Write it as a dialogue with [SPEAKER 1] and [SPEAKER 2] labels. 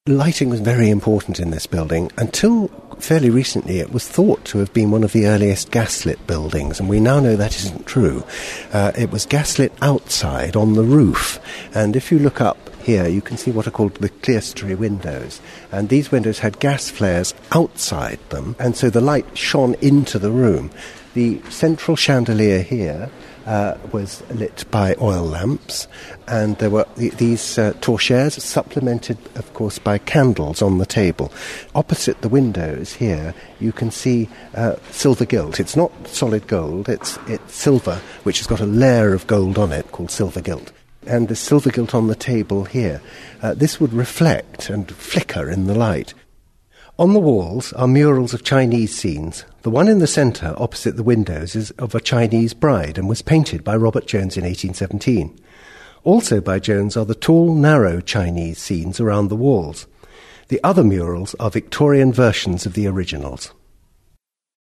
[SPEAKER 1] Lighting was very important in this building. Until fairly recently, it was thought to have been one of the earliest gaslit buildings, and we now know that isn't true. It was gaslit outside on the roof, and if you look up here, you can see what are called the clerestory windows, and these windows had gas flares outside them, and so the light shone into the room. The central chandelier here was lit by oil lamps, and there were these torchères supplemented, of course, by candles on the table. Opposite the windows here, you can see silver gilt. It's not solid gold, it's silver, which has got a layer of gold on it called silver gilt. And the silver gilt on the table here, this would reflect and flicker in the light. On the walls are murals of Chinese scenes. The one in the centre, opposite the windows, is of a Chinese bride and was painted by Robert Jones in 1817. Also by Jones are the tall, narrow Chinese scenes around the walls. The other murals are Victorian versions of the originals.